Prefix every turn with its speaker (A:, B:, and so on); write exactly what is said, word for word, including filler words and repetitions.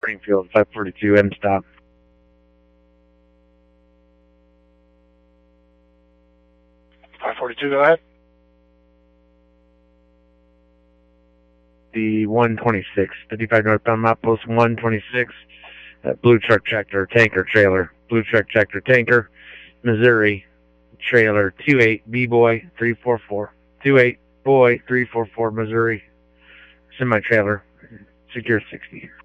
A: Springfield, five forty-two, end stop.
B: five forty-two, go ahead.
A: The one twenty-six, fifty-five northbound outpost one twenty-six, uh, blue truck tractor tanker trailer, blue truck tractor tanker, Missouri, trailer two eight B boy three four four, two eight boy three four four, Missouri, semi trailer, secure sixty.